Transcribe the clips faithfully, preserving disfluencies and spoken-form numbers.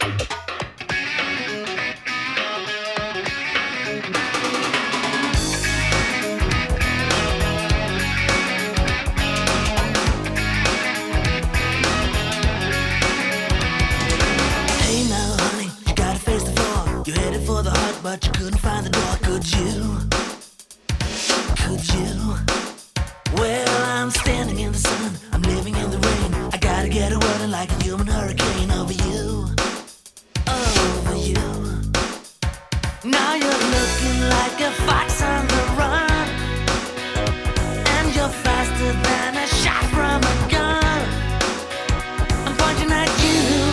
But you couldn't find the door, could you? Could you? Well, I'm standing in the sun, I'm living in the rain. I gotta get a running like a human hurricane over you, over you. Now you're looking like a fox on the run, and you're faster than a shot from a gun. I'm pointing at you.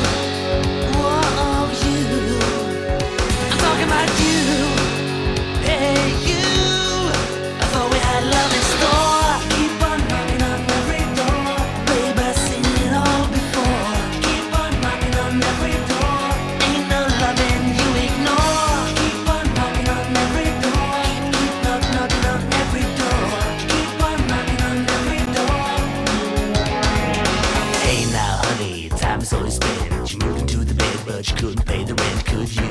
So you spent, you moved into the bed, but you couldn't pay the rent, could you?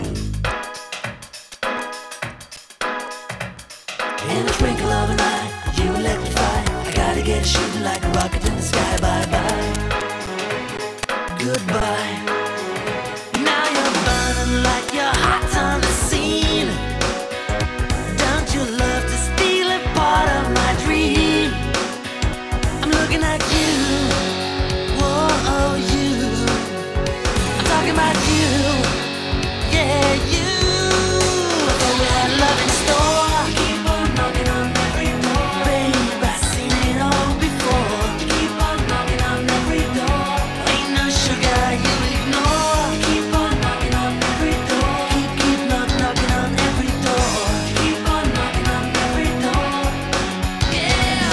In a twinkle of an eye, you electrify. I gotta get it shooting like a rocket in the sky. Bye bye, goodbye. Now you're burning like you're hot on the scene. Don't you love to steal a part of my dream? I'm looking at you. Whoa, you. Talking about you, yeah, you. Oh, we had love in store. Keep on knocking on every door. Babe, I've seen it all before. Keep on knocking on every door. Ain't no sugar you ignore. Keep on knocking on every door. Keep, keep knock, knocking on every door. Keep on knocking on every door. Yeah.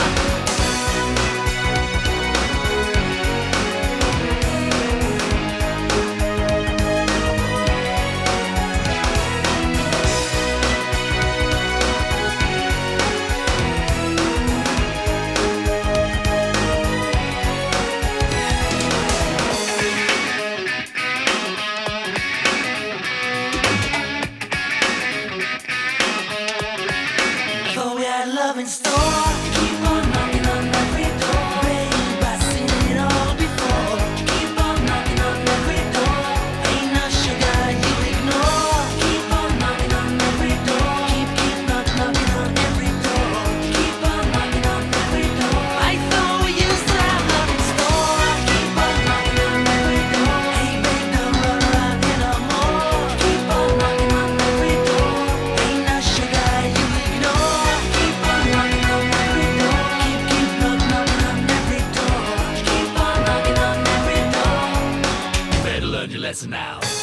Love in store. Keep on knocking on every door. Babe, I've seen it all before. Keep on knocking on every door. Ain't no sugar you ignore. Keep on knocking on every door. Keep, keep knock, knocking on every door. Keep on knocking on every door. I thought we used to have love in store. Keep on knocking on every door. Hey babe, don't run around here no more. Keep on knocking on every door. Ain't no sugar you ignore. Keep on knocking on every door. Keep, keep knock, knocking on every door. Keep on knocking on every door. You better learn your lesson now.